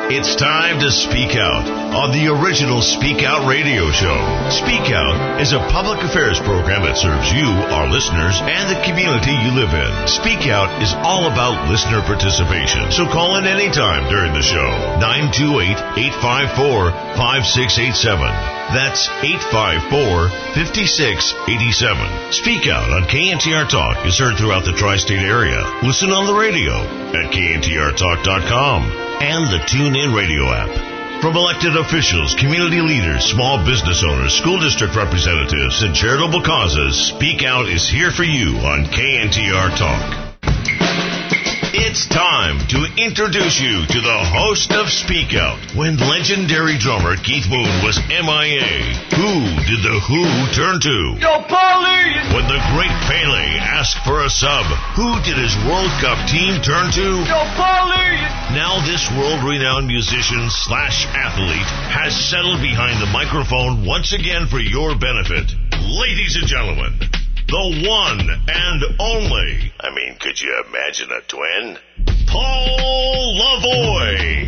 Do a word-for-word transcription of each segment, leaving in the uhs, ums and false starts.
It's time to speak out on the original Speak Out radio show. Speak Out is a public affairs program that serves you, our listeners, and the community you live in. Speak Out is all about listener participation, so call in anytime during the show. nine two eight, eight five four, five six eight seven. That's eight five four, five six eight seven. Speak Out on K N T R Talk is heard throughout the tri-state area. Listen on the radio at K N T R talk dot com and the TuneIn radio app. From elected officials, community leaders, small business owners, school district representatives, and charitable causes, Speak Out is here for you on K N T R Talk. It's time to introduce you to the host of Speak Out. When legendary drummer Keith Moon was M I A, who did the Who turn to? Yo, police! When the great Pele asked for a sub, who did his World Cup team turn to? Yo, police! Now this world-renowned musician slash athlete has settled behind the microphone once again for your benefit. Ladies and gentlemen, the one and only, I mean, could you imagine a twin? Paul Lavoie.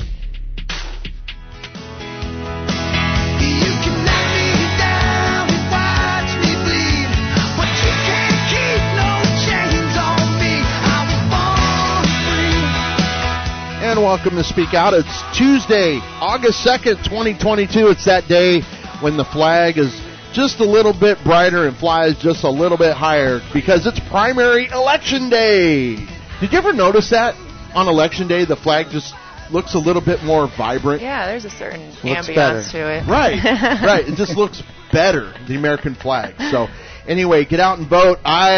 You can knock me down and watch me bleed, but you can't keep no chains on me. I was born free. And welcome to Speak Out. It's Tuesday, August second, twenty twenty-two. It's that day when the flag is just a little bit brighter and flies just a little bit higher because it's primary election day. Did you ever notice that on election day the flag just looks a little bit more vibrant? Yeah, there's a certain looks ambiance better. to it. Right, right. It just looks better, the American flag. So anyway, get out and vote.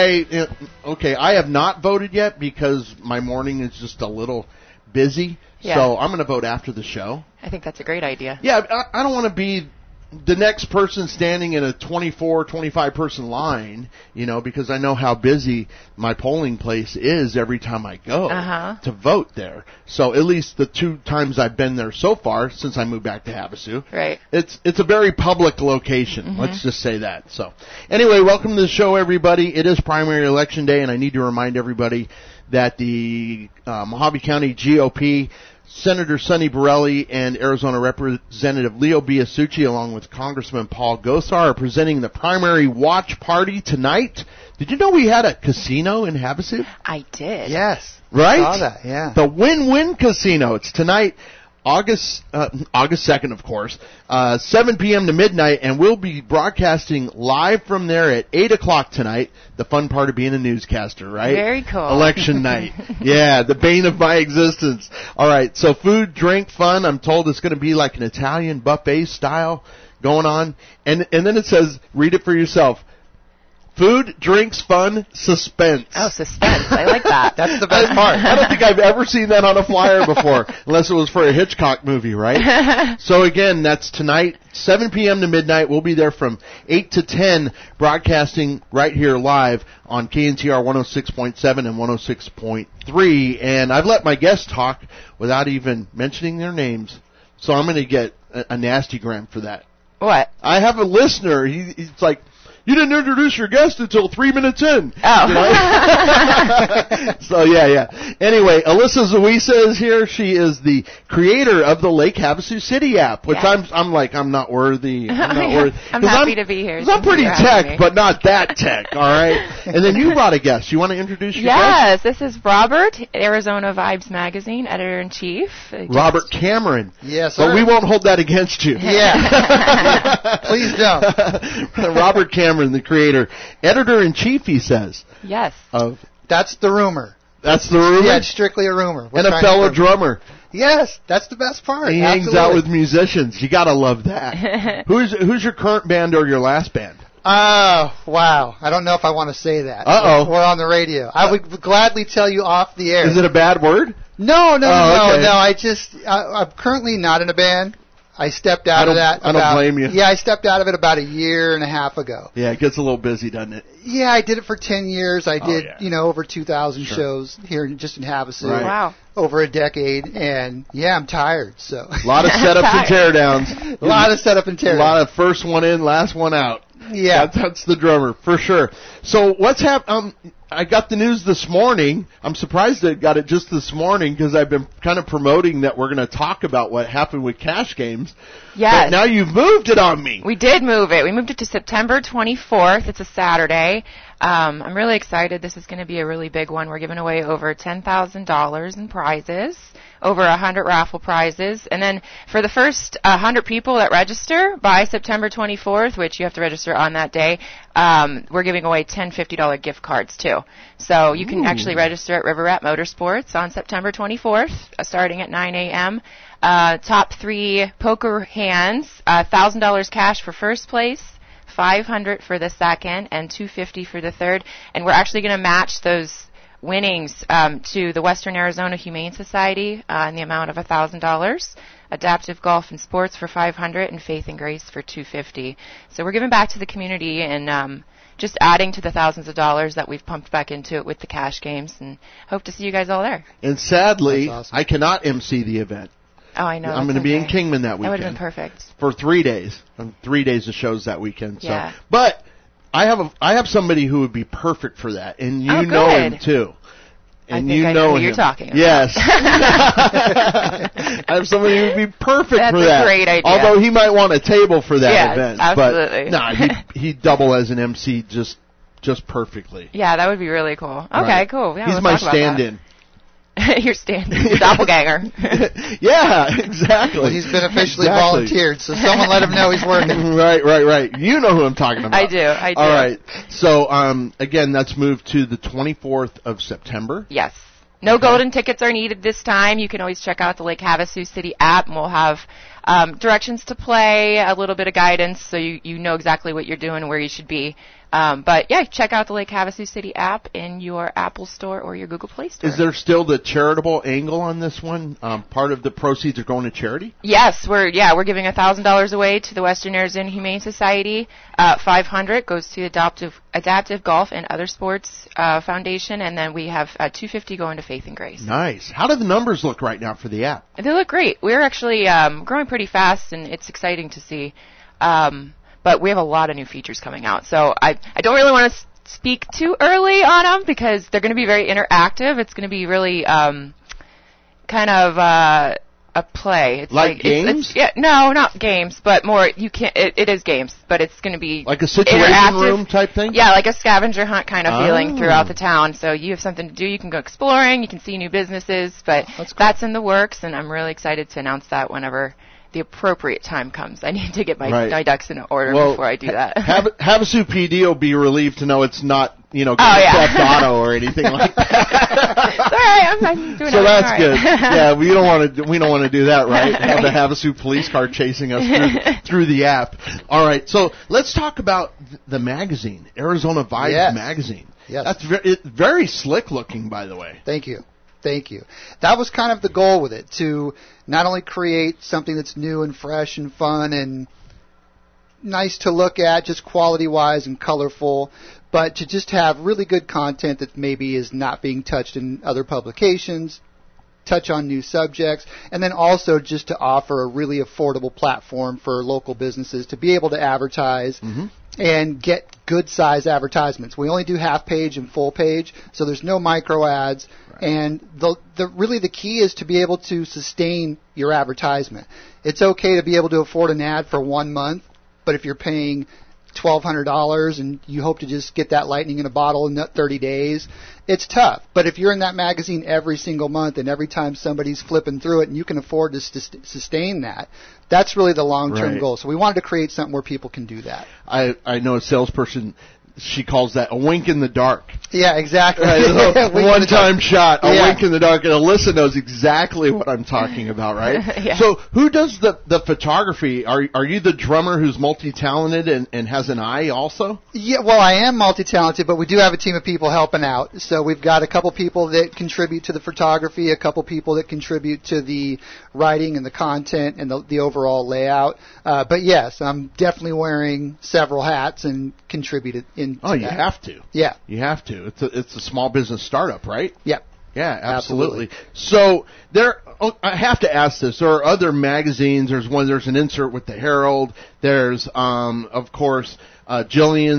I okay, I have not voted yet because my morning is just a little busy. Yeah. So I'm going to vote after the show. I think that's a great idea. Yeah, I, I don't want to be the next person standing in a twenty-four, twenty-five person line, you know, because I know how busy my polling place is every time I go uh-huh. to vote there. So at least the two times I've been there so far since I moved back to Havasu, right. it's it's a very public location. Mm-hmm. Let's just say that. So anyway, welcome to the show, everybody. It is primary election day, and I need to remind everybody that the uh, Mojave County G O P, Senator Sonny Borelli and Arizona Representative Leo Biasucci, along with Congressman Paul Gosar, are presenting the primary watch party tonight. Did you know we had a casino in Havasu? I did. Yes. Right? I saw that, yeah. The Win-Win Casino. It's tonight, August uh, August second, of course, uh, seven p.m. to midnight, and we'll be broadcasting live from there at eight o'clock tonight. The fun part of being a newscaster, right? Very cool. Election night. Yeah, the bane of my existence. All right, so food, drink, fun. I'm told it's going to be like an Italian buffet style going on. And, and then it says, read it for yourself. Food, drinks, fun, suspense. Oh, suspense. I like that. That's the best part. I don't think I've ever seen that on a flyer before, unless it was for a Hitchcock movie, right? So again, that's tonight, seven p.m. to midnight. We'll be there from eight to ten, broadcasting right here live on K N T R one oh six point seven and one oh six point three. And I've let my guests talk without even mentioning their names, so I'm going to get a, a nasty gram for that. What? I have a listener. He, he's like, you didn't introduce your guest until three minutes in. Oh. You know? So, yeah, yeah. Anyway, Alyssa Zuisa is here. She is the creator of the Lake Havasu City app, which yeah. I'm I'm like, I'm not worthy. I'm not worthy. I'm happy I'm, to be here. I'm pretty tech, me. but not that tech, all right? And then you brought a guest. You want to introduce your yes, guest? this is Robert, Arizona Vibes Magazine, editor-in-chief. Robert Cameron. Yes, sir. But we won't hold that against you. Yeah. Please don't. Robert Cameron, the creator. Editor-in-chief, he says. Yes. Of That's the rumor. That's the rumor? Yeah, it's strictly a rumor. We're and a trying fellow to- drummer. Yes, that's the best part. He Absolutely. hangs out with musicians. You gotta love that. who's who's your current band or your last band? Oh, wow. I don't know if I want to say that. Uh-oh. We're on the radio. I would gladly tell you off the air. Is it a bad word? No, no, Oh, no, okay. no. I just, I, I'm currently not in a band. I stepped out I don't- of that. I don't about, blame you. Yeah, I stepped out of it about a year and a half ago. Yeah, it gets a little busy, doesn't it? Yeah, I did it for ten years. I Oh, did, yeah. you know, over two thousand Sure. shows here in- just in Havasu. Right. Wow. Over a decade, and yeah, I'm tired. So A lot of setups and teardowns. a lot of setup and tear. A lot of first one in, last one out. Yeah. That, that's the drummer, for sure. So what's hap- um I got the news this morning. I'm surprised I got it just this morning because I've been kind of promoting that we're going to talk about what happened with Cash Games. Yes. But now you've moved it on me. We did move it. We moved it to September twenty-fourth. It's a Saturday. Um, I'm really excited. This is going to be a really big one. We're giving away over ten thousand dollars in prizes, over one hundred raffle prizes. And then for the first one hundred people that register by September twenty-fourth, which you have to register on that day, um, we're giving away ten fifty dollars gift cards too. So you can Ooh. actually register at River Rat Motorsports on September twenty-fourth, uh, starting at nine a.m. Uh, top three poker hands, uh, one thousand dollars cash for first place, five hundred dollars for the second, and two hundred fifty dollars for the third. And we're actually going to match those winnings um, to the Western Arizona Humane Society uh, in the amount of one thousand dollars, Adaptive Golf and Sports for five hundred dollars, and Faith and Grace for two hundred fifty dollars. So we're giving back to the community and um, just adding to the thousands of dollars that we've pumped back into it with the Cash Games, and hope to see you guys all there. And sadly, That's awesome. I cannot M C the event. Oh, I know. I'm that's going to be in okay. Kingman that That would weekend. have been perfect. For three days. Um, Three days of shows that weekend. So. Yeah. But I have a, I have somebody who would be perfect for that, and you Oh, know him good. too. I And think you I know know who him. you're talking about. Yes. I have somebody who would be perfect That's for a that. great idea. Although he might want a table for that Yes, event. absolutely. But nah, he'd, he'd double as an M C just just perfectly. Yeah, that would be really cool. Okay, Right. cool. Yeah, He's we'll my talk about that. stand-in. You're standing. Your doppelganger. Yeah, exactly. Well, he's been officially Exactly. volunteered, so someone let him know he's working. Right, right, right. You know who I'm talking about. I do, I do. All right. So, um, again, that's moved to the twenty-fourth of September. Yes. No golden tickets are needed this time. You can always check out the Lake Havasu City app, and we'll have um, directions to play, a little bit of guidance, so you, you know exactly what you're doing and where you should be. Um, but, yeah, check out the Lake Havasu City app in your Apple Store or your Google Play Store. Is there still the charitable angle on this one? Um, part of the proceeds are going to charity? Yes, we're yeah we're giving a thousand dollars away to the Western Arizona Humane Society. Uh, Five hundred goes to the Adaptive Adaptive Golf and Other Sports uh, Foundation, and then we have uh, two fifty going to Faith and Grace. Nice. How do the numbers look right now for the app? They look great. We're actually um, growing pretty fast, and it's exciting to see. Um, but we have a lot of new features coming out, so I I don't really want to s- speak too early on them because they're going to be very interactive. It's going to be really um, kind of uh, a play. It's Like it's- games? It's, yeah, no, not games, but more. You can. It, it is games, but it's going to be Like a situation interactive. room type thing? Yeah, like a scavenger hunt kind of Oh. feeling throughout the town. So you have something to do. You can go exploring. You can see new businesses. But That's cool. that's in the works, and I'm really excited to announce that whenever the appropriate time comes. I need to get my, Right. my ducks in order Well, before I do that. Hav- Havasu P D will be relieved to know it's not, you know, Oh, Grand yeah. Theft Auto or anything like that. It's all right. I'm, I'm doing So it. that's All right. good. Yeah, we don't want to. We don't want to do that, right? Have the Havasu police car chasing us through, through the app. All right. So let's talk about th- the magazine, Arizona Vibes Yes. magazine. Yes. That's very, it, very slick looking, by the way. Thank you. Thank you. That was kind of the goal with it, to not only create something that's new and fresh and fun and nice to look at, just quality-wise and colorful, but to just have really good content that maybe is not being touched in other publications, touch on new subjects, and then also just to offer a really affordable platform for local businesses to be able to advertise Mm-hmm. and get good size advertisements. We only do half page and full page, so there's no micro ads. And the, the really the key is to be able to sustain your advertisement. It's okay to be able to afford an ad for one month, but if you're paying twelve hundred dollars and you hope to just get that lightning in a bottle in thirty days, it's tough. But if you're in that magazine every single month and every time somebody's flipping through it and you can afford to sus- sustain that, that's really the long-term Right. goal. So we wanted to create something where people can do that. I I know a salesperson. She calls that a wink in the dark. Yeah, exactly. Right, a We- one-time shot, a Yeah. wink in the dark, and Alyssa knows exactly what I'm talking about, right? Yeah. So, who does the the photography? Are are you the drummer who's multi-talented and, and has an eye also? Yeah, well, I am multi-talented, but we do have a team of people helping out. So we've got a couple people that contribute to the photography, a couple people that contribute to the writing and the content and the, the overall layout. Uh, but yes, I'm definitely wearing several hats and contributed in. Oh, you have to. Yeah. You have to. It's a it's a small business startup, right? Yep. Yeah, absolutely. So there, oh, I have to ask this. There are other magazines. There's one. There's an insert with the Herald. There's, um, of course, uh, Jillian's.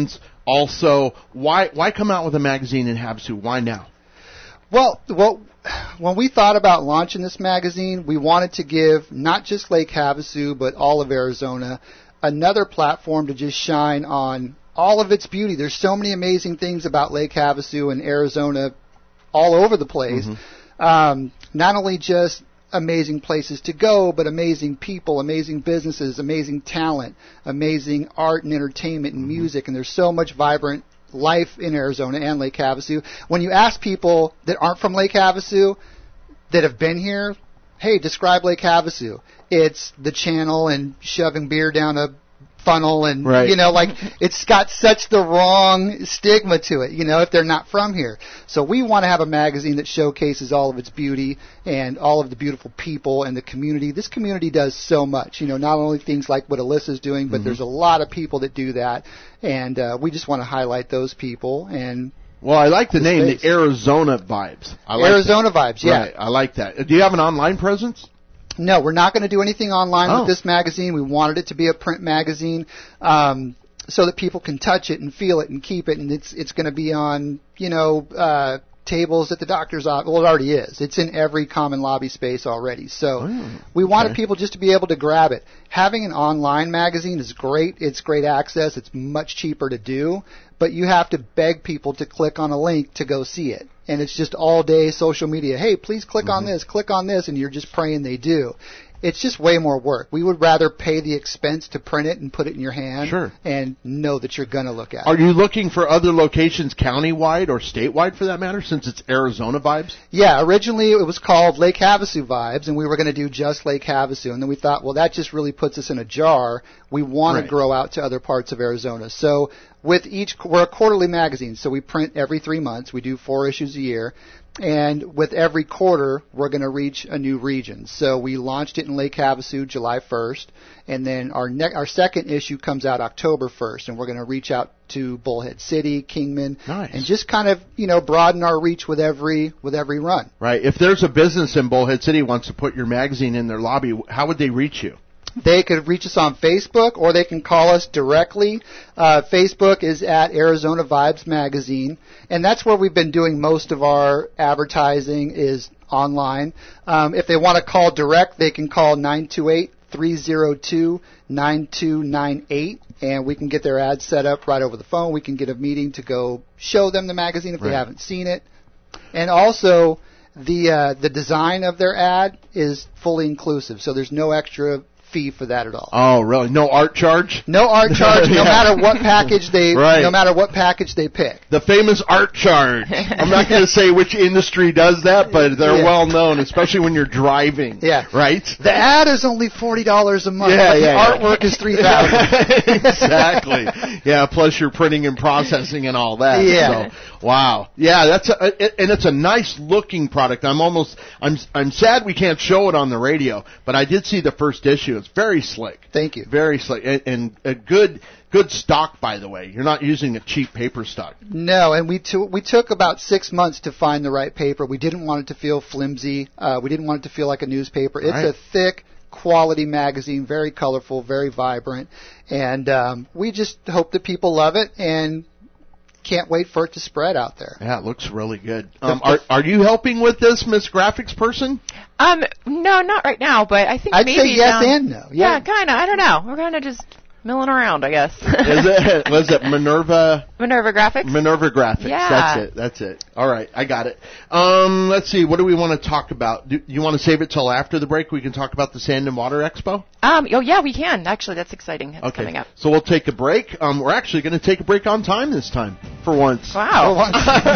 Also, why why come out with a magazine in Havasu? Why now? Well, well, when we thought about launching this magazine, we wanted to give not just Lake Havasu, but all of Arizona another platform to just shine on all of its beauty. There's so many amazing things about Lake Havasu and Arizona all over the place. Mm-hmm. Um, not only just amazing places to go, but amazing people, amazing businesses, amazing talent, amazing art and entertainment and mm-hmm. music, and there's so much vibrant life in Arizona and Lake Havasu. When you ask people that aren't from Lake Havasu that have been here, hey, describe Lake Havasu. It's the channel and shoving beer down a funnel and, right. you know, like, it's got such the wrong stigma to it, you know, if they're not from here. So we want to have a magazine that showcases all of its beauty and all of the beautiful people and the community. This community does so much, you know, not only things like what Alyssa's doing, but mm-hmm. there's a lot of people that do that, and uh, we just want to highlight those people. And well, I like the, the name, space. The Arizona Vibes. I like Arizona that. Vibes, yeah. Right, I like that. Do you have an online presence? No, we're not going to do anything online oh. with this magazine. We wanted it to be a print magazine um, so that people can touch it and feel it and keep it. And it's it's going to be on, you know, uh, tables at the doctor's office. Well, it already is. It's in every common lobby space already. So oh, we wanted okay. people just to be able to grab it. Having an online magazine is great. It's great access. It's much cheaper to do. But you have to beg people to click on a link to go see it. And it's just all day social media. Hey, please click mm-hmm. on this, click on this, and you're just praying they do. It's just way more work. We would rather pay the expense to print it and put it in your hand sure. and know that you're going to look at Are it. Are you looking for other locations countywide or statewide for that matter, since it's Arizona Vibes? Yeah, originally it was called Lake Havasu Vibes, and we were going to do just Lake Havasu. And then we thought, well, that just really puts us in a jar. We want right. to grow out to other parts of Arizona. So with each, we're a quarterly magazine, so we print every three months. We do four issues a year. And with every quarter, we're going to reach a new region. So we launched it in Lake Havasu July first, and then our ne- our second issue comes out October first, and we're going to reach out to Bullhead City, Kingman, nice. and just kind of, you know, broaden our reach with every with every run. Right. If there's a business in Bullhead City wants to put your magazine in their lobby, how would they reach you? They could reach us on Facebook, or they can call us directly. Uh, Facebook is at Arizona Vibes Magazine, and that's where we've been doing most of our advertising is online. Um, if they want to call direct, they can call nine two eight, three zero two, nine two nine eight, and we can get their ad set up right over the phone. We can get a meeting to go show them the magazine if right. they haven't seen it. And also, the uh, the design of their ad is fully inclusive, so there's no extra fee for that at all. Oh, really? No art charge? No art charge, no yeah. matter what package they right. no matter what package they pick. The famous art charge. I'm not going to say which industry does that, but they're yeah. well known, especially when you're driving. Yeah. Right? The ad is only forty dollars a month. Yeah, but yeah, the yeah. artwork is three thousand dollars. Exactly. Yeah, plus you're printing and processing and all that. Yeah. So, wow. Yeah, that's a, and it's a nice looking product. I'm almost I'm I'm sad we can't show it on the radio, but I did see the first issue. It's very slick. Thank you. Very slick and, and a good good stock, by the way. You're not using a cheap paper stock. No, and we t- we took about six months to find the right paper. We didn't want it to feel flimsy. Uh, we didn't want it to feel like a newspaper. It's right. a thick, quality magazine, very colorful, very vibrant, and um, we just hope that people love it and can't wait for it to spread out there. Yeah, it looks really good. Um, are are you helping with this, Miss Graphics person? Um, no, not right now, but I think I'd maybe say yes down, and no. Yeah, Yeah, kind of. I don't know. We're kind of just milling around, I guess. Is it? Was it Minerva? Minerva Graphics. Minerva Graphics. Yeah. That's it. That's it. All right, I got it. Um, let's see. What do we want to talk about? Do you want to save it till after the break? We can talk about the Sand and Water Expo. Um, oh yeah, we can. Actually, that's exciting. It's okay. coming up. So we'll take a break. Um, we're actually going to take a break on time this time for once. Wow. For once.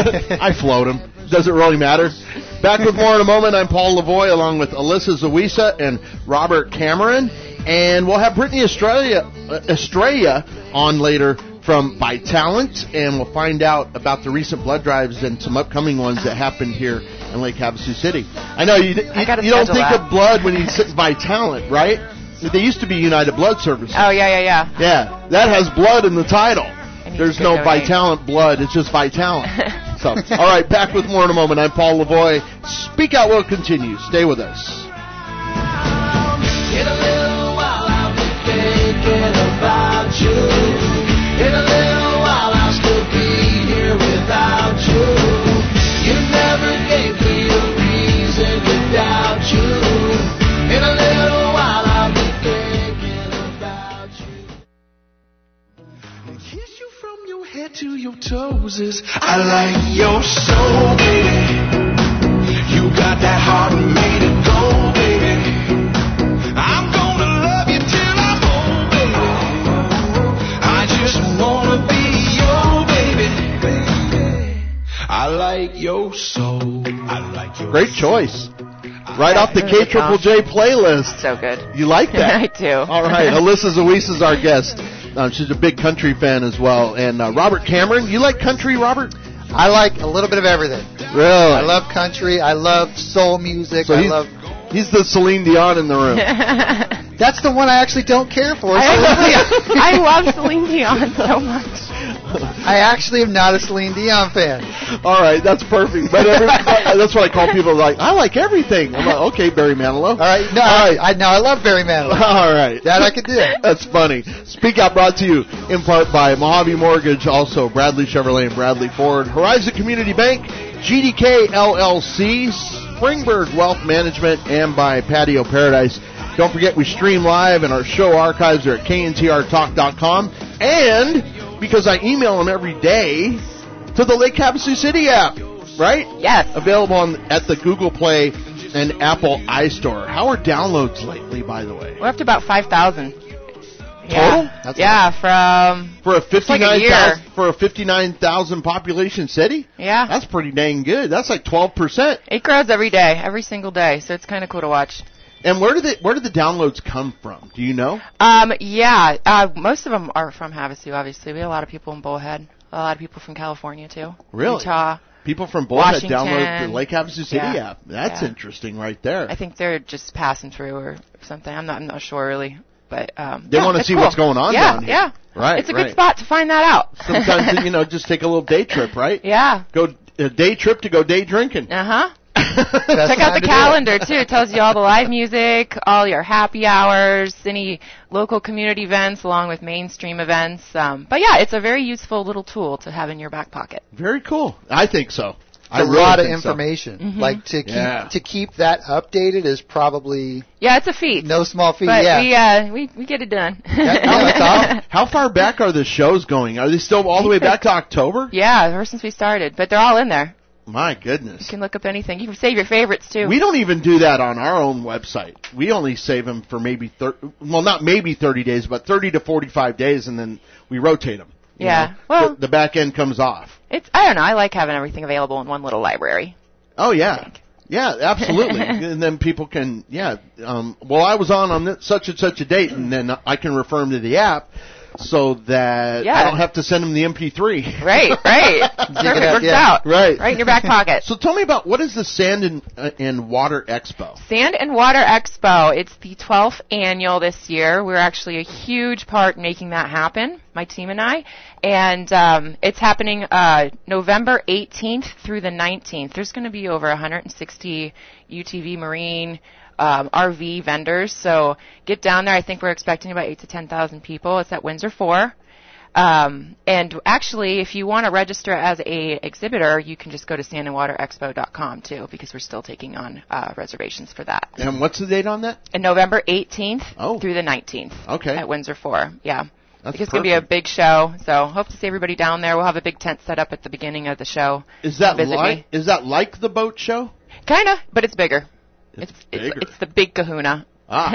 I float him. Does it really matter? Back with more in a moment. I'm Paul Lavoie along with Alyssa Zawisa and Robert Cameron. And we'll have Brittany Estrella, uh, Estrella on later from By Talent. And we'll find out about the recent blood drives and some upcoming ones that happened here in Lake Havasu City. I know you, you, you don't think that. of blood when you sit By Talent, right? They used to be United Blood Services. Oh, yeah, yeah, yeah. Yeah, that has blood in the title. There's no donate. By Talent blood. It's just By Talent. So, all right, back with more in a moment. I'm Paul Lavoie. Speak Out will continue. Stay with us. In a little while I'll be thinking about you. In a little while I'll roses. I like your soul, baby. You got that heart made of gold, baby. I'm gonna love you till I'm old, baby. I just wanna be your baby. I like your soul. I like your Great choice. Right off the K Triple J playlist. So good. You like that? I do. All right. Alyssa Zawis is our guest. Uh, she's a big country fan as well. And uh, Robert Cameron. You like country, Robert? I like a little bit of everything. Really? I love country. I love soul music. So I he's, love. he's the Celine Dion in the room. That's the one I actually don't care for. I, actually, I love Celine Dion so much. I actually am not a Celine Dion fan. All right, that's perfect. But every, that's what I call people like, I like everything. I'm like, okay, Barry Manilow. All right, no, All right. I, I, no, I love Barry Manilow. All right. That I could do. That's funny. Speak Out brought to you in part by Mojave Mortgage, also Bradley Chevrolet and Bradley Ford, Horizon Community Bank, G D K L L C, Springbird Wealth Management, and by Patio Paradise. Don't forget we stream live and our show archives are at K N T R talk dot com. And because I email them every day to the Lake Havasu City app, right? Yes. Available on, at the Google Play and Apple iStore. How are downloads lately, by the way? We're up to about five thousand. Total? Yeah, That's yeah from... For a like a fifty-nine year. thousand for a fifty-nine thousand population city? Yeah. That's pretty dang good. That's like twelve percent. It grows every day, every single day, so it's kind of cool to watch. And where did the where did the downloads come from? Do you know? Um, yeah, uh, most of them are from Havasu, obviously. We have a lot of people in Bullhead. A lot of people from California, too. Really? Utah. People from Bullhead Washington. download the Lake Havasu City Yeah. app. That's Yeah. interesting right there. I think they're just passing through or something. I'm not, I'm not sure, really. But um, They yeah, wanna it's see cool. what's going on yeah, down here. Yeah, Right, It's a right. good spot to find that out. Sometimes, you know, just take a little day trip, right? Yeah. Go a day trip to go day drinking. Uh-huh. That's Check out time the to do it. calendar, too. It tells you all the live music, all your happy hours, any local community events, along with mainstream events. Um, but, yeah, it's a very useful little tool to have in your back pocket. Very cool. I think so. I It's a really lot of think so. information. Mhm. Like to keep Yeah. to keep that updated is probably Yeah, it's a feat. no small feat. but yeah. we, uh, we we get it done. Yeah, no, it's all- How far back are the shows going? Are they still all the way back to October? Yeah, ever since we started. But they're all in there. My goodness. You can look up anything. You can save your favorites, too. We don't even do that on our own website. We only save them for maybe thirty, well, not maybe thirty days, but thirty to forty-five days, and then we rotate them. you Yeah. know? Well- the, the back end comes off. It's I don't know. I like having everything available in one little library. Oh yeah, yeah, absolutely. And then people can, yeah. Um, well, I was on on this, such and such a date, and then I can refer them to the app, so that Yeah. I don't have to send them the M P three. Right, right. Perfect. Yeah, Works yeah. out. Right. Right in your back pocket. So tell me about what is the Sand and, uh, and Water Expo? Sand and Water Expo. It's the twelfth annual this year. We're actually a huge part in making that happen, my team and I. And um, it's happening uh, November eighteenth through the nineteenth. There's going to be over one hundred sixty U T V Marine um, R V vendors. So get down there. I think we're expecting about eight to ten thousand people. It's at Windsor four. Um, and actually, if you want to register as a exhibitor, you can just go to sand and water expo dot com too, because we're still taking on uh, reservations for that. And what's the date on that? And November eighteenth Oh. through the nineteenth Okay. at Windsor four. Yeah. That's It's going to be a perfect. big show, so hope to see everybody down there. We'll have a big tent set up at the beginning of the show. Is that Visit like me. is that like the boat show? Kind of, but it's bigger. It's It's, bigger. it's the big kahuna. Ah,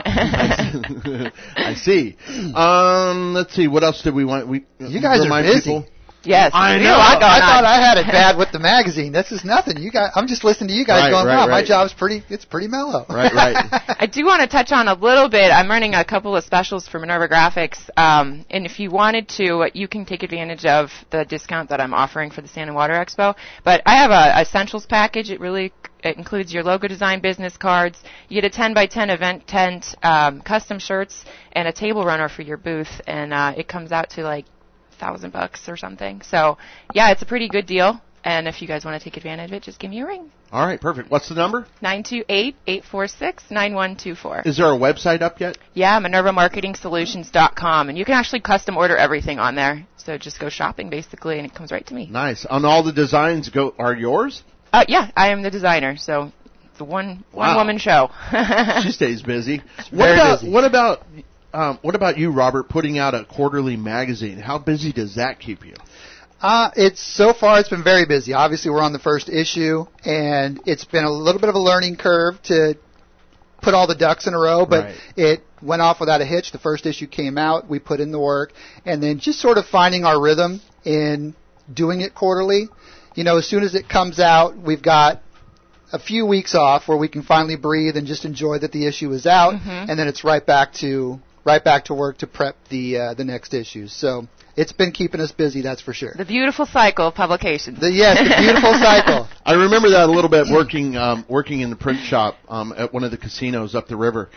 I see. Um, let's see. What else did we want? We You guys are remind busy. people? Yes. I we know. have a lot going I on. thought I had it bad with the magazine. This is nothing. You guys, I'm just listening to you guys Right, going, right, wow, my right. job's pretty, it's pretty mellow. Right, right. I do want to touch on a little bit. I'm running a couple of specials for Minerva Graphics, um, and if you wanted to, you can take advantage of the discount that I'm offering for the Sand and Water Expo. But I have a essentials package. It really it includes your logo design business cards. You get a ten by ten event tent, um, custom shirts, and a table runner for your booth, and uh, it comes out to like thousand bucks or something. So yeah, it's a pretty good deal. And if you guys want to take advantage of it, just give me a ring. All right, perfect. What's the number? nine two eight, eight four six, nine one two four. Is there a website up yet? Yeah, Minerva Marketing Solutions dot com, and you can actually custom order everything on there. So just go shopping basically, and it comes right to me. Nice. And all the designs go are yours? Uh, yeah, I am the designer, so it's a one Wow. one woman show. She stays busy. What Very about busy. what about um, what about you, Robert? Putting out a quarterly magazine. How busy does that keep you? Uh, it's so far it's been very busy. Obviously, we're on the first issue, and it's been a little bit of a learning curve to put all the ducks in a row, but Right. it went off without a hitch. The first issue came out, we put in the work, and then just sort of finding our rhythm in doing it quarterly. You know, as soon as it comes out, we've got a few weeks off where we can finally breathe and just enjoy that the issue is out, Mhm. and then it's right back to right back to work to prep the uh, the next issues. So it's been keeping us busy, that's for sure. The beautiful cycle of publications. The, yes, the beautiful cycle. I remember that a little bit working um, working in the print shop um, at one of the casinos up the river,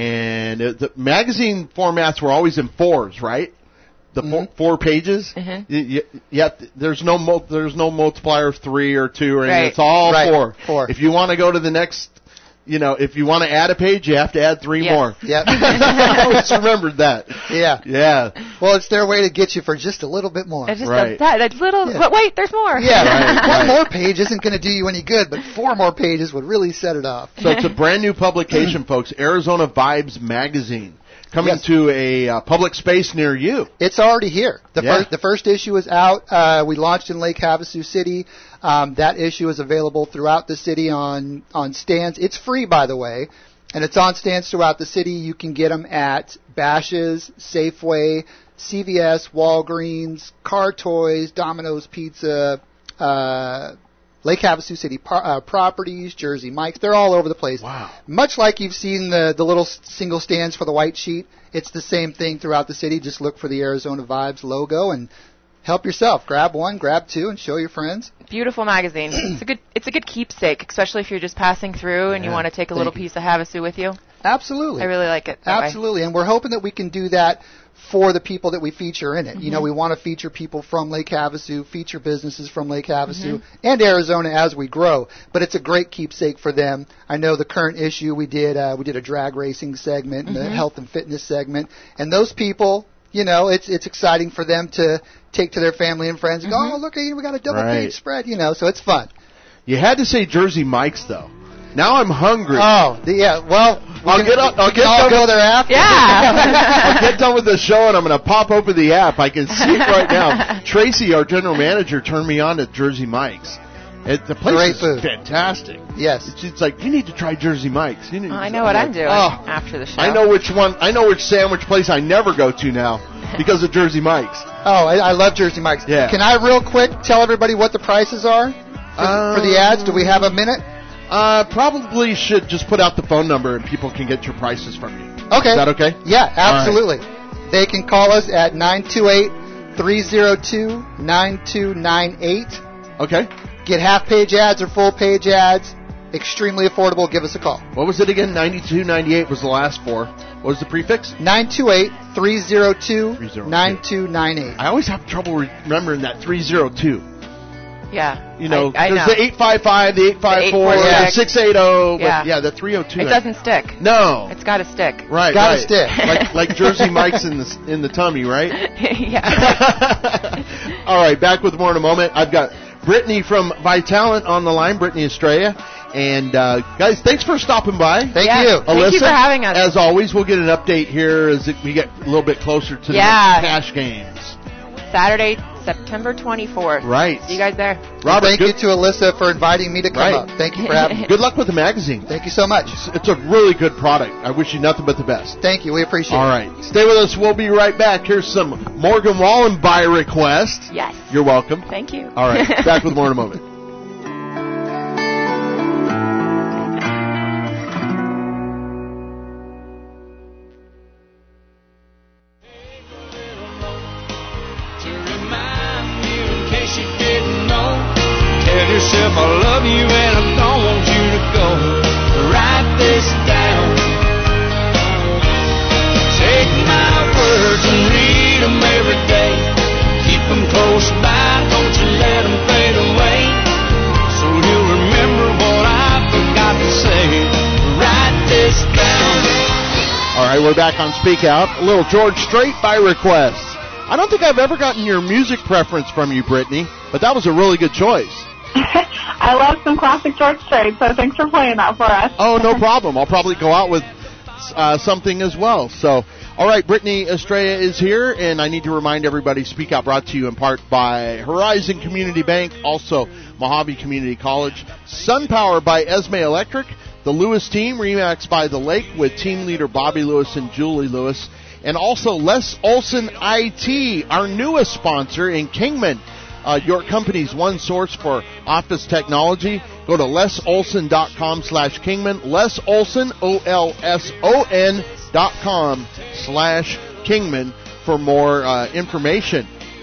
and it, the magazine formats were always in fours, right? The four, Mhm. four pages. Mhm. Y- y- Yet there's no mul- there's no multiplier of three or two or anything. Right. It's all Right. four. Four. If you want to go to the next, you know, if you want to add a page, you have to add three Yes. more. Yep. I always remembered that. Yeah. Yeah. Well, it's their way to get you for just a little bit more. It's just Right. a, that, that little, Yeah. but wait, there's more. Yeah, Right, one right. more page isn't going to do you any good, but four more pages would really set it off. So it's a brand new publication, folks. Arizona Vibes Magazine, coming Yes. to a uh, public space near you. It's already here. The Yeah. first the first issue is out. Uh, we launched in Lake Havasu City. Um, that issue is available throughout the city on on stands. It's free, by the way, and it's on stands throughout the city. You can get them at Bash's, Safeway, C V S, Walgreens, Car Toys, Domino's Pizza, uh, Lake Havasu City par- uh, Properties, Jersey Mike's. They're all over the place. Wow. Much like you've seen the, the little s- single stands for the white sheet, it's the same thing throughout the city. Just look for the Arizona Vibes logo and help yourself. Grab one, grab two, and show your friends. Beautiful magazine. It's a good, it's a good keepsake, especially if you're just passing through and you Yeah. want to take a Thank little you. piece of Havasu with you. Absolutely. I really like it. that way. Absolutely. And we're hoping that we can do that for the people that we feature in it. You know, we want to feature people from Lake Havasu, feature businesses from Lake Havasu, and Arizona as we grow. But it's a great keepsake for them. I know the current issue we did, uh, we did a drag racing segment and a health and fitness segment. And those people, you know, it's it's exciting for them to take to their family and friends and go, oh, look, we got a double Right. page spread, you know, so it's fun. You had to say Jersey Mike's, though. Now I'm hungry. Oh, the, yeah, well, we I'll can, get up- I'll we can get all done go with- there after. Yeah. I'll get done with the show, and I'm going to pop open the app. I can see it right now. Tracy, our general manager, turned me on to Jersey Mike's. It, the place Great is food. fantastic. Yes. It's, it's like, you need to try Jersey Mike's. You need, Well, I know what I'm doing Oh, after the show. I know which one. I know which sandwich place I never go to now because of Jersey Mike's. Oh, I, I love Jersey Mike's. Yeah. Can I real quick tell everybody what the prices are for, for the ads? Do we have a minute? Uh, probably should just put out the phone number and people can get your prices from you. Okay. Is that okay? Yeah, absolutely. They can call us at nine two eight, three oh two, nine two nine eight. Okay. Get half-page ads or full-page ads. Extremely affordable. Give us a call. What was it again? ninety-two ninety-eight was the last four. What was the prefix? nine two eight, three oh two, three oh two. nine two nine eight. I always have trouble remembering that three oh two. Yeah. You know, I, I there's know. the eight five five, the eight five four, The eight four the six. six eight zero, but Yeah. yeah, the three oh two. It doesn't stick. No. It's got to stick. Right, Gotta right. stick. Like like Jersey Mike's in the in the tummy, right? yeah. All right, back with more in a moment. I've got Brittany from Vitalent on the line, Brittany Estrella. And, uh, guys, thanks for stopping by. Thank Yeah. you. Thank Alyssa, you for having us. As always, we'll get an update here as it, we get a little bit closer to Yeah. the cash games. Saturday, September twenty-fourth. Right. See you guys there. Robert, Thank good, you to Alyssa for inviting me to come Right. up. Thank you for having me. good luck with the magazine. Thank you so much. It's a really good product. I wish you nothing but the best. Thank you. We appreciate All it. right. Stay with us. We'll be right back. Here's some Morgan Wallen by request. Yes. You're welcome. Thank you. All right. Back with more in a moment. To remind you in case you didn't know. Tell yourself I love you and I don't want you to go. Write this down. Take my words and read them every day. Keep them close by, don't you let them fade away. So you'll remember what I forgot to say. Write this down. All right. We're back on Speak Out. A little George Strait by request. I don't think I've ever gotten your music preference from you, Brittany, but that was a really good choice. I love some classic George Strait, so thanks for playing that for us. Oh, no problem. I'll probably go out with that's uh, something as well. So, all right, Brittany Estrella is here, and I need to remind everybody, Speak Out brought to you in part by Horizon Community Bank, also Mojave Community College, SunPower by Esme Electric, the Lewis Team, Remax by The Lake with team leader Bobby Lewis and Julie Lewis, and also Les Olson I T, our newest sponsor in Kingman. Uh, your company's one source for office technology. Go to lesolson.com slash Kingman. Les Olson, O L S O N dot com slash Kingman for more uh, information.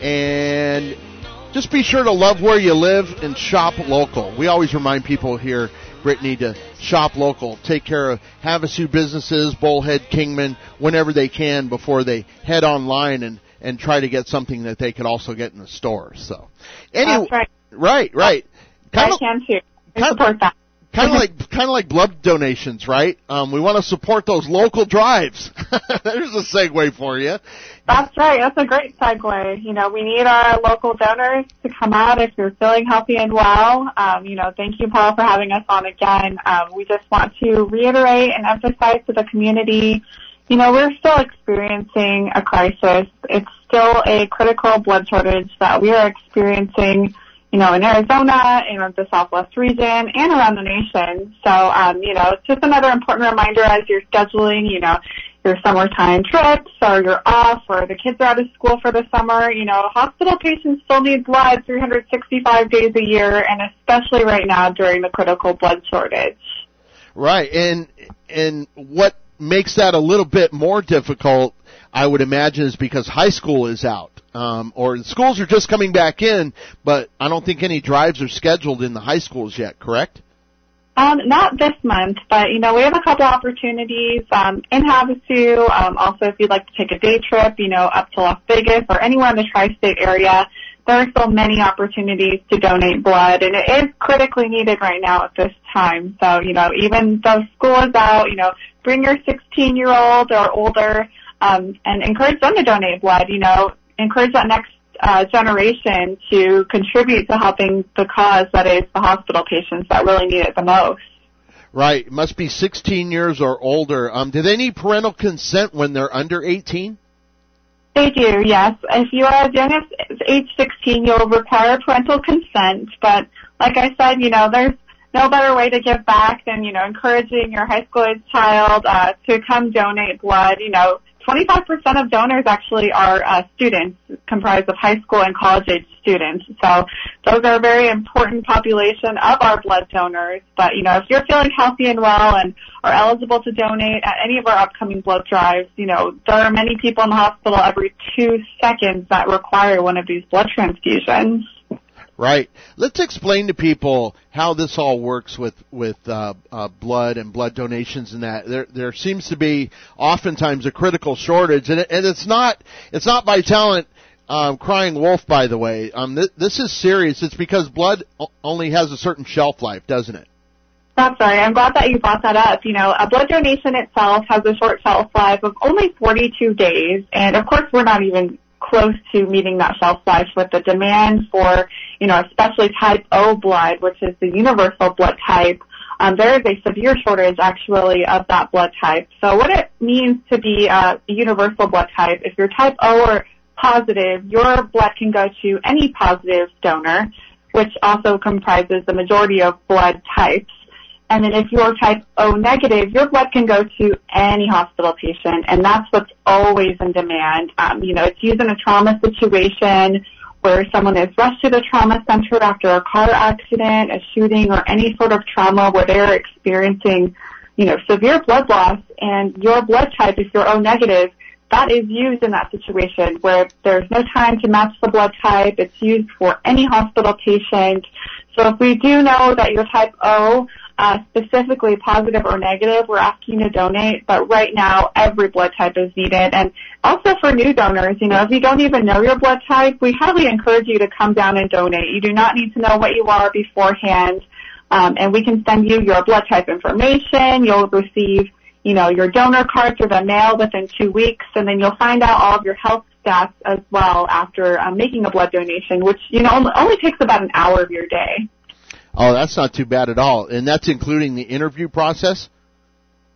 And just be sure to love where you live and shop local. We always remind people here, Brittany, to shop local. Take care of Havasu businesses, Bullhead, Kingman, whenever they can before they head online and and try to get something that they could also get in the store. So, anyway, right. right, right. Kind I of, can too. I kind support of, that. Kind of like, kind of like blood donations, right? Um, we want to support those local drives. There's a segue for you. That's right. That's a great segue. You know, we need our local donors to come out if you're feeling healthy and well. Um, you know, thank you, Paul, for having us on again. Um, we just want to reiterate and emphasize to the community, you know, we're still experiencing a crisis. It's still a critical blood shortage that we are experiencing, you know, in Arizona, in the Southwest region, and around the nation. So, um, you know, it's just another important reminder as you're scheduling, you know, your summertime trips, or you're off, or the kids are out of school for the summer. You know, hospital patients still need blood three hundred sixty-five days a year, and especially right now during the critical blood shortage. Right, and and what makes that a little bit more difficult, I would imagine, is because high school is out, um, or the schools are just coming back in, but I don't think any drives are scheduled in the high schools yet, correct? Um, not this month, but, you know, we have a couple opportunities um, in Havasu. Um, also, if you'd like to take a day trip, you know, up to Las Vegas or anywhere in the tri-state area, there are still many opportunities to donate blood, and it is critically needed right now at this time. So, you know, even though school is out, you know, bring your sixteen-year-old or older um, and encourage them to donate blood. You know, encourage that next uh, generation to contribute to helping the cause that is the hospital patients that really need it the most. Right. It must be sixteen years or older. Um, do they need parental consent when they're under eighteen? They do, yes. If you are as young as age sixteen, you'll require parental consent. But like I said, you know, there's no better way to give back than, you know, encouraging your high school age child uh, to come donate blood. You know, twenty-five percent of donors actually are uh, students, comprised of high school and college age students. So those are a very important population of our blood donors. But, you know, if you're feeling healthy and well and are eligible to donate at any of our upcoming blood drives, you know, there are many people in the hospital every two seconds that require one of these blood transfusions. Right. Let's explain to people how this all works with with uh, uh, blood and blood donations and that. There there seems to be oftentimes a critical shortage, and, it, and it's not it's not by talent um, crying wolf, by the way. Um, th- this is serious. It's because blood o- only has a certain shelf life, doesn't it? That's right. I'm glad that you brought that up. You know, a blood donation itself has a short shelf life of only forty-two days, and of course we're not even close to meeting that shelf life with the demand for, you know, especially type O blood, which is the universal blood type. Um, there is a severe shortage, actually, of that blood type. So what it means to be a universal blood type, if you're type O or positive, your blood can go to any positive donor, which also comprises the majority of blood types. And then if you're type O negative, your blood can go to any hospital patient, and that's what's always in demand. Um, you know, it's used in a trauma situation where someone is rushed to the trauma center after a car accident, a shooting, or any sort of trauma where they're experiencing, you know, severe blood loss, and your blood type, if you're O negative, that is used in that situation where there's no time to match the blood type. It's used for any hospital patient. So if we do know that you're type O, Uh, specifically positive or negative, we're asking you to donate, but right now every blood type is needed. And also for new donors, you know, if you don't even know your blood type, we highly encourage you to come down and donate. You do not need to know what you are beforehand, um, and we can send you your blood type information. You'll receive, you know, your donor card through the mail within two weeks, and then you'll find out all of your health stats as well after um, making a blood donation, which, you know, only, only takes about an hour of your day. Oh, that's not too bad at all. And that's including the interview process?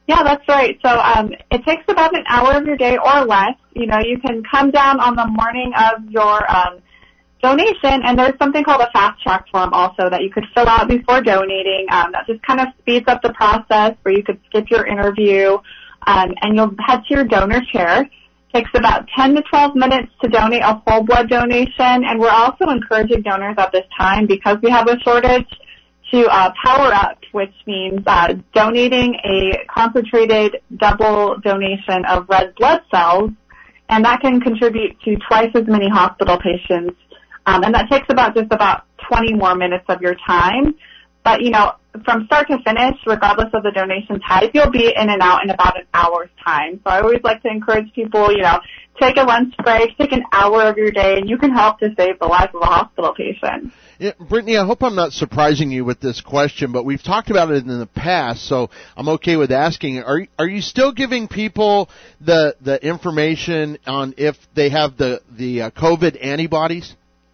Yeah, that's right. So um, it takes about an hour of your day or less. You know, you can come down on the morning of your um, donation, and there's something called a fast track form also that you could fill out before donating. Um, that just kind of speeds up the process where you could skip your interview, um, and you'll head to your donor chair. Takes about ten to twelve minutes to donate a whole blood donation, and we're also encouraging donors at this time, because we have a shortage, to uh, power up, which means uh, donating a concentrated double donation of red blood cells, and that can contribute to twice as many hospital patients, um, and that takes about just about twenty more minutes of your time. But, you know, from start to finish, regardless of the donation type, you'll be in and out in about an hour's time. So I always like to encourage people, you know, take a lunch break, take an hour of your day, and you can help to save the life of a hospital patient. Yeah, Brittany, I hope I'm not surprising you with this question, but we've talked about it in the past, so I'm okay with asking. Are are you still giving people the the information on if they have the the uh, COVID antibodies?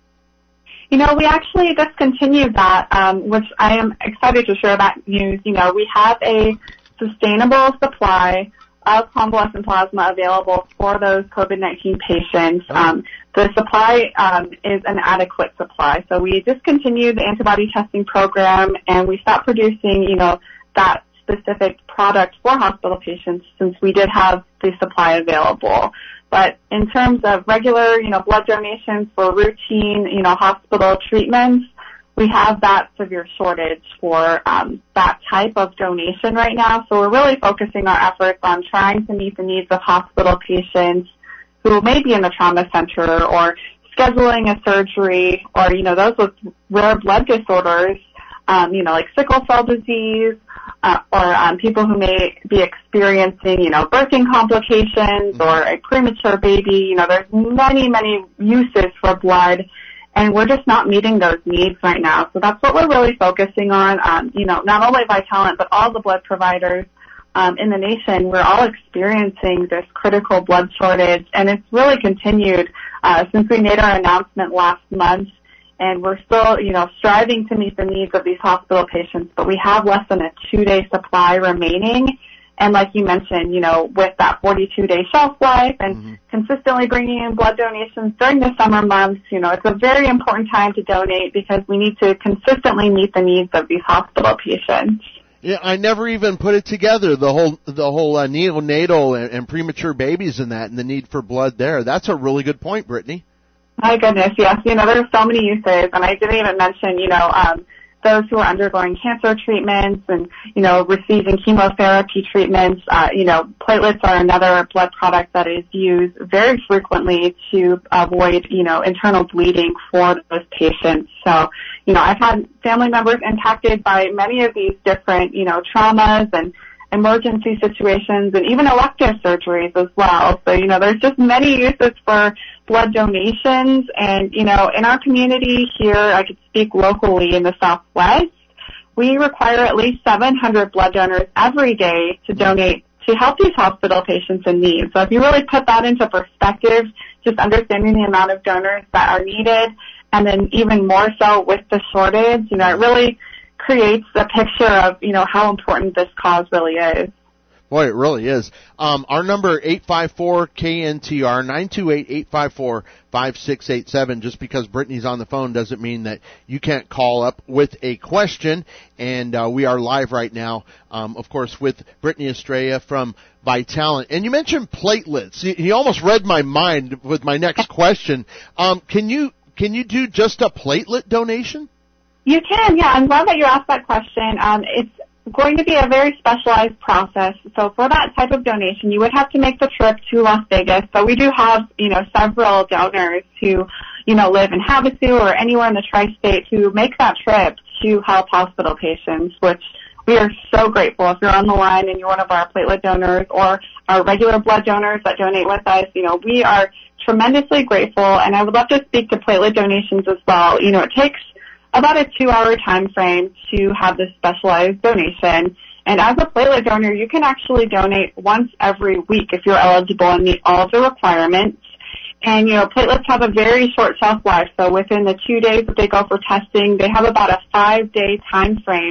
You know, we actually discontinued that, um, which I am excited to share that news. You know, we have a sustainable supply of convalescent plasma available for those COVID nineteen patients. Um, the supply um, is an adequate supply. So we discontinued the antibody testing program, and we stopped producing, you know, that specific product for hospital patients since we did have the supply available. But in terms of regular, you know, blood donations for routine, you know, hospital treatments, we have that severe shortage for um, that type of donation right now. So we're really focusing our efforts on trying to meet the needs of hospital patients who may be in the trauma center or scheduling a surgery, or, you know, those with rare blood disorders, um, you know, like sickle cell disease, Uh, or um, people who may be experiencing, you know, birthing complications or a premature baby. You know, there's many, many uses for blood, and we're just not meeting those needs right now. So that's what we're really focusing on. Um, you know, not only Vitalant, but all the blood providers um, in the nation. We're all experiencing this critical blood shortage, and it's really continued uh, since we made our announcement last month. And we're still, you know, striving to meet the needs of these hospital patients, but we have less than a two-day supply remaining. And like you mentioned, you know, with that forty-two day shelf life and mm-hmm. consistently bringing in blood donations during the summer months, you know, it's a very important time to donate because we need to consistently meet the needs of these hospital patients. Yeah, I never even put it together, the whole the whole uh, neonatal and, and premature babies and that, and the need for blood there. That's a really good point, Brittany. My goodness, yes. You know, there's so many uses, and I didn't even mention, you know, um, those who are undergoing cancer treatments and, you know, receiving chemotherapy treatments. Uh, you know, platelets are another blood product that is used very frequently to avoid, you know, internal bleeding for those patients. So, you know, I've had family members impacted by many of these different, you know, traumas and emergency situations and even elective surgeries as well. So, you know, there's just many uses for blood donations. And, you know, in our community here, I could speak locally in the Southwest, we require at least seven hundred blood donors every day to donate to help these hospital patients in need. So if you really put that into perspective, just understanding the amount of donors that are needed, and then even more so with the shortage, you know, it really creates a picture of, you know, how important this cause really is. Boy, it really is. Um, our number, eight five four K N T R, nine two eight, eight five four, five six eight seven. Just because Brittany's on the phone doesn't mean that you can't call up with a question. And uh, we are live right now, um, of course, with Brittany Estrella from Vitalant. And you mentioned platelets. He, he almost read my mind with my next question. Um, can you can you do just a platelet donation? You can, yeah. I'm glad that you asked that question. Um, it's going to be a very specialized process. So for that type of donation, you would have to make the trip to Las Vegas. So we do have, you know, several donors who, you know, live in Havasu or anywhere in the tri-state who make that trip to help hospital patients, which we are so grateful. If you're on the line and you're one of our platelet donors or our regular blood donors that donate with us, you know, we are tremendously grateful. And I would love to speak to platelet donations as well. You know, it takes about a two-hour time frame to have this specialized donation. And as a platelet donor, you can actually donate once every week if you're eligible and meet all of the requirements. And, you know, platelets have a very short shelf life, so within the two days that they go for testing, they have about a five-day time frame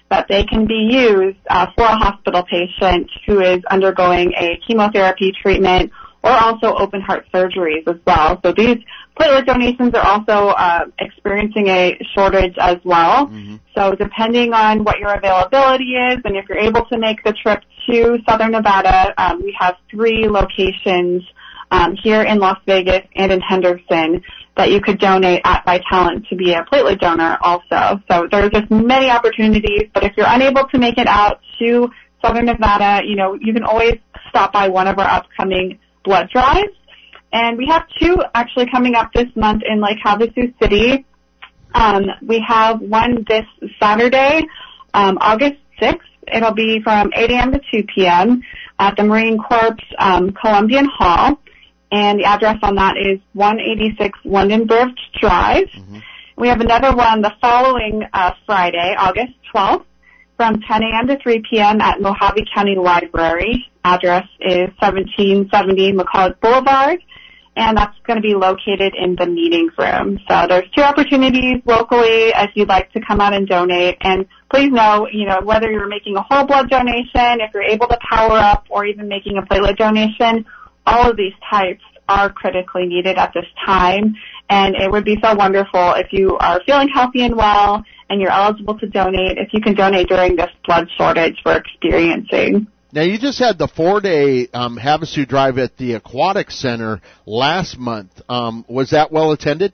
that they can be used uh, for a hospital patient who is undergoing a chemotherapy treatment or also open heart surgeries as well. So these platelet donations are also uh, experiencing a shortage as well. Mm-hmm. So depending on what your availability is and if you're able to make the trip to Southern Nevada, um, we have three locations um, here in Las Vegas and in Henderson that you could donate at Vitalant to be a platelet donor also. So there's just many opportunities, but if you're unable to make it out to Southern Nevada, you know, you can always stop by one of our upcoming blood drives. And we have two actually coming up this month in Lake Havasu City. Um, we have one this Saturday, um, August sixth. It'll be from eight a.m. to two p.m. at the Marine Corps um, Columbian Hall. And the address on that is one eighty-six Lundenburg Drive. Mm-hmm. We have another one the following uh, Friday, August twelfth, from ten a.m. to three p.m. at Mojave County Library. Address is seventeen seventy McCulloch Boulevard, and that's going to be located in the meeting room. So there's two opportunities locally if you'd like to come out and donate. And please know, you know, whether you're making a whole blood donation, if you're able to power up, or even making a platelet donation, all of these types are critically needed at this time. And it would be so wonderful if you are feeling healthy and well and you're eligible to donate, if you can donate during this blood shortage we're experiencing. Now, you just had the four-day um, Havasu Drive at the Aquatic Center last month. Um, was that well attended?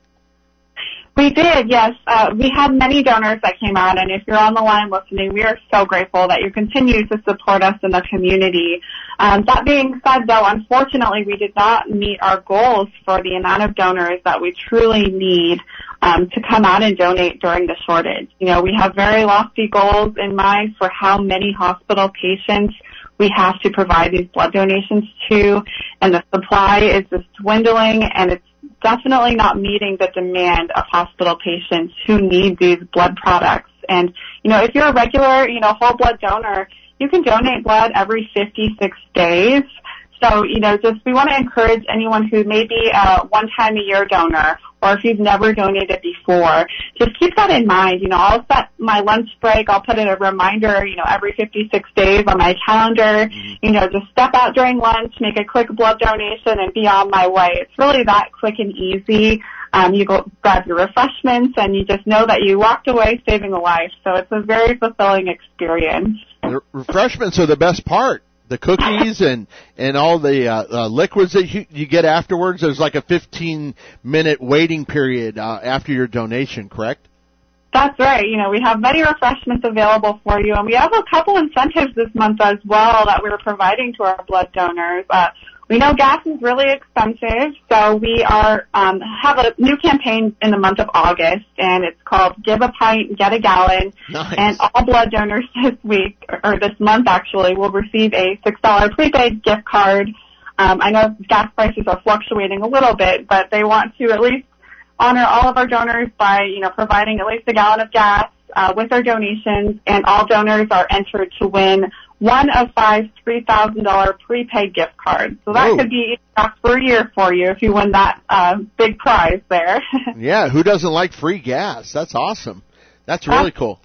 We did, yes. Uh, we had many donors that came out, and if you're on the line listening, we are so grateful that you continue to support us in the community. Um, that being said, though, unfortunately, we did not meet our goals for the amount of donors that we truly need um, to come out and donate during the shortage. You know, we have very lofty goals in mind for how many hospital patients we have to provide these blood donations to, and the supply is just dwindling, and it's definitely not meeting the demand of hospital patients who need these blood products. And, you know, if you're a regular, you know, whole blood donor, you can donate blood every fifty-six days. So, you know, just we want to encourage anyone who may be a one-time-a-year donor, or if you've never donated before, just keep that in mind. You know, I'll set my lunch break. I'll put in a reminder, you know, every fifty-six days on my calendar. You know, just step out during lunch, make a quick blood donation, and be on my way. It's really that quick and easy. Um, you go grab your refreshments, and you just know that you walked away saving a life. So it's a very fulfilling experience. The refreshments are the best part. The cookies and, and all the uh, uh, liquids that you, you get afterwards. There's like a fifteen minute waiting period uh, after your donation, correct? That's right. You know, we have many refreshments available for you, and we have a couple incentives this month as well that we're providing to our blood donors. Uh, we know gas is really expensive, so we are um, have a new campaign in the month of August, and it's called Give a Pint, Get a Gallon. Nice. And all blood donors this week, or this month actually, will receive a six dollar prepaid gift card. Um, I know gas prices are fluctuating a little bit, but they want to at least honor all of our donors by, you know, providing at least a gallon of gas uh, with their donations, and all donors are entered to win one of five three thousand dollars prepaid gift cards. So that Whoa. Could be enough for a year for you if you win that uh, big prize there. Yeah, who doesn't like free gas? That's awesome. That's really cool.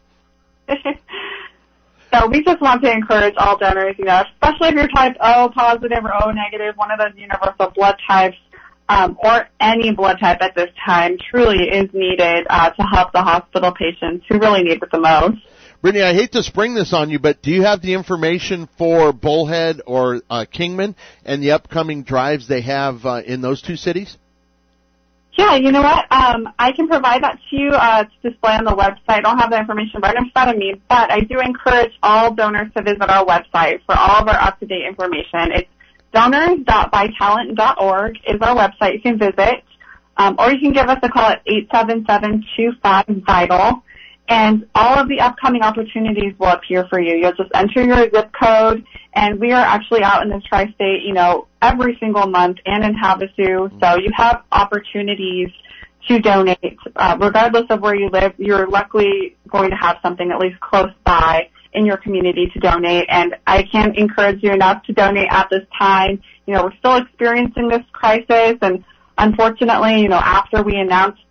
So we just want to encourage all donors, you know, especially if you're type O positive or O negative, one of those universal blood types, um, or any blood type at this time truly is needed uh, to help the hospital patients who really need it the most. Brittany, I hate to spring this on you, but do you have the information for Bullhead or uh, Kingman and the upcoming drives they have uh, in those two cities? Yeah, you know what? Um, I can provide that to you uh, to display on the website. I don't have the information right in front of me, but I do encourage all donors to visit our website for all of our up-to-date information. It's donors dot vitalant dot org is our website you can visit, um, or you can give us a call at eight seven seven, two five, VITAL. And all of the upcoming opportunities will appear for you. You'll just enter your zip code, and we are actually out in the tri-state, you know, every single month and in Havasu. So you have opportunities to donate. Uh, regardless of where you live, you're luckily going to have something at least close by in your community to donate. And I can't encourage you enough to donate at this time. You know, we're still experiencing this crisis, and unfortunately, you know, after we announced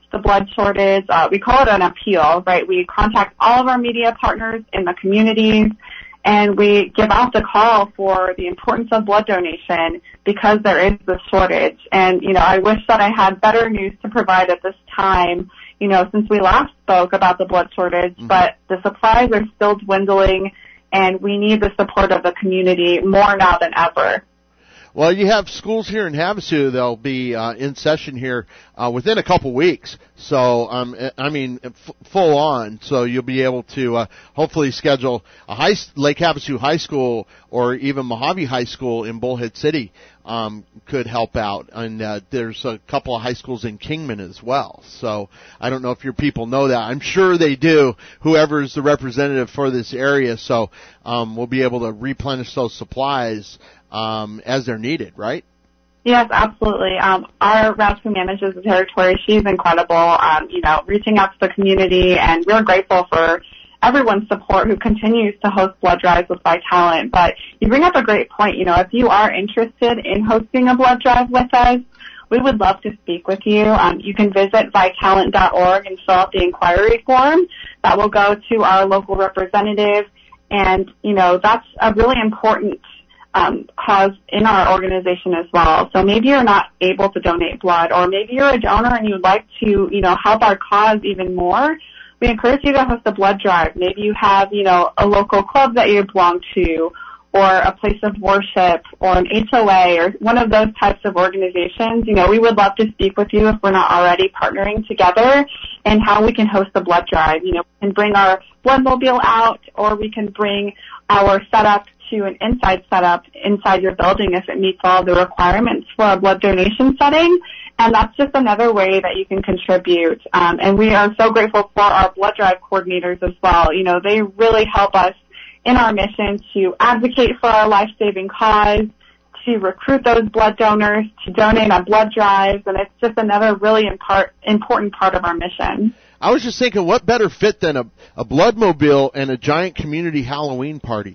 the blood shortage. Uh, we call it an appeal, right? We contact all of our media partners in the communities, and we give out the call for the importance of blood donation because there is this shortage. And, you know, I wish that I had better news to provide at this time, you know, since we last spoke about the blood shortage, mm-hmm. but the supplies are still dwindling, and we need the support of the community more now than ever. Well, you have schools here in Havasu that'll be uh, in session here uh, within a couple weeks. So, um, I mean, f- full on. So you'll be able to uh, hopefully schedule a high Lake Havasu High School or even Mojave High School in Bullhead City um, could help out. And uh, there's a couple of high schools in Kingman as well. So I don't know if your people know that. I'm sure they do, whoever's the representative for this area. So um, we'll be able to replenish those supplies Um, as they're needed, right? Yes, absolutely. Um, our route who manages the territory, she's incredible, um, you know, reaching out to the community, and we're grateful for everyone's support who continues to host blood drives with Vitalant. But you bring up a great point. You know, if you are interested in hosting a blood drive with us, we would love to speak with you. Um, you can visit vitalant dot org and fill out the inquiry form. That will go to our local representative, and, you know, that's a really important Um, cause in our organization as well. So maybe you're not able to donate blood, or maybe you're a donor and you'd like to, you know, help our cause even more. We encourage you to host a blood drive. Maybe you have, you know, a local club that you belong to, or a place of worship, or an H O A, or one of those types of organizations. You know, we would love to speak with you if we're not already partnering together, and how we can host a blood drive. You know, we can bring our blood mobile out, or we can bring our setup to an inside setup inside your building if it meets all the requirements for a blood donation setting. And that's just another way that you can contribute. Um, and we are so grateful for our blood drive coordinators as well. You know, they really help us in our mission to advocate for our life-saving cause, to recruit those blood donors, to donate on blood drives, and it's just another really impart, important part of our mission. I was just thinking, what better fit than a, a blood mobile and a giant community Halloween party?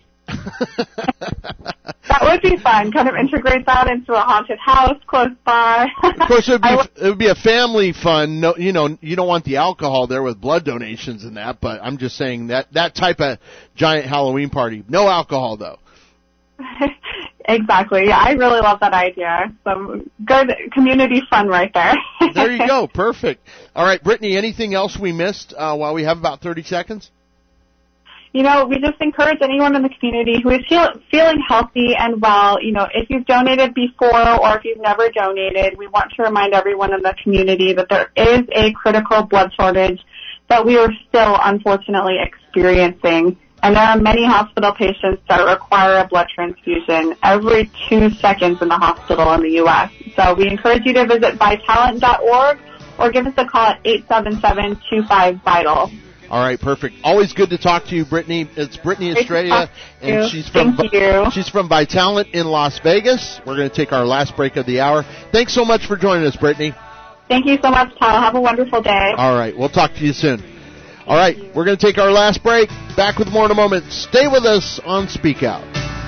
That would be fun. Kind of integrate that into a haunted house close by. Of course, it would be, w- it would be a family fun. No, you know, you don't want the alcohol there with blood donations and that. But I'm just saying that that type of giant Halloween party, no alcohol though. Exactly. Yeah, I really love that idea. Some good community fun right there. There you go. Perfect. All right, Brittany. Anything else we missed uh, while we have about thirty seconds? You know, we just encourage anyone in the community who is feel, feeling healthy and well, you know, if you've donated before or if you've never donated, we want to remind everyone in the community that there is a critical blood shortage that we are still unfortunately experiencing. And there are many hospital patients that require a blood transfusion every two seconds in the hospital in the U S. So we encourage you to visit vitalant dot org or give us a call at eight seven seven, two five, VITAL. All right, perfect. Always good to talk to you, Brittany. It's Brittany Estrella, and she's from Thank you. she's from Vitalant in Las Vegas. We're going to take our last break of the hour. Thanks so much for joining us, Brittany. Thank you so much, Paul. Have a wonderful day. All right, we'll talk to you soon. All right, we're going to take our last break. Back with more in a moment. Stay with us on Speak Out.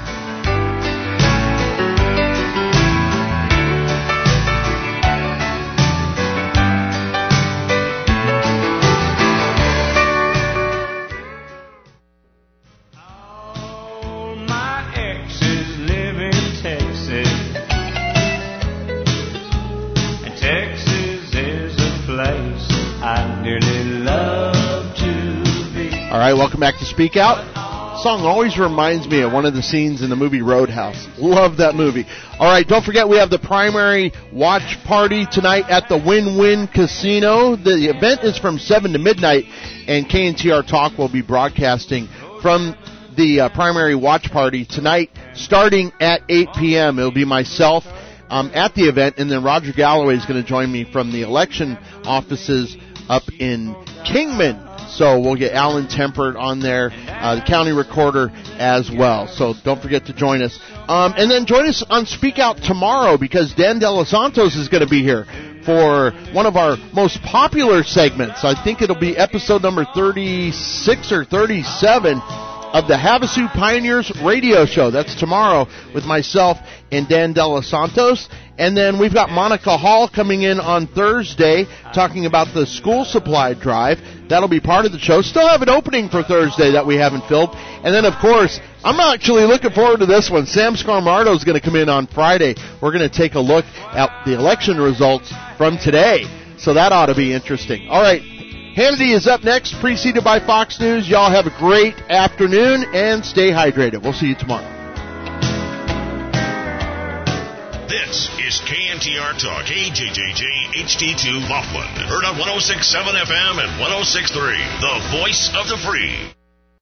All right, welcome back to Speak Out. The song always reminds me of one of the scenes in the movie Roadhouse. Love that movie. All right, don't forget we have the primary watch party tonight at the Win-Win Casino. The event is from seven to midnight, and K N T R Talk will be broadcasting from the uh, primary watch party tonight starting at eight p.m. It'll be myself um, at the event, and then Roger Galloway is going to join me from the election offices up in Kingman. So we'll get Alan Tempert on there, uh, the county recorder as well. So don't forget to join us. Um, and then join us on Speak Out tomorrow because Dan De Los Santos is going to be here for one of our most popular segments. I think it'll be episode number thirty-six or thirty-seven of the Havasu Pioneers radio show. That's tomorrow with myself and Dan Dela Santos. And then we've got Monica Hall coming in on Thursday talking about the school supply drive. That'll be part of the show. Still have an opening for Thursday that we haven't filled. And then, of course, I'm actually looking forward to this one. Sam Scarmardo is going to come in on Friday. We're going to take a look at the election results from today. So that ought to be interesting. All right. Hannity is up next, preceded by Fox News. Y'all have a great afternoon and stay hydrated. We'll see you tomorrow. This is K N T R Talk, A J J J H D two Laughlin. Heard on one oh six point seven F M and one oh six point three, the voice of the free.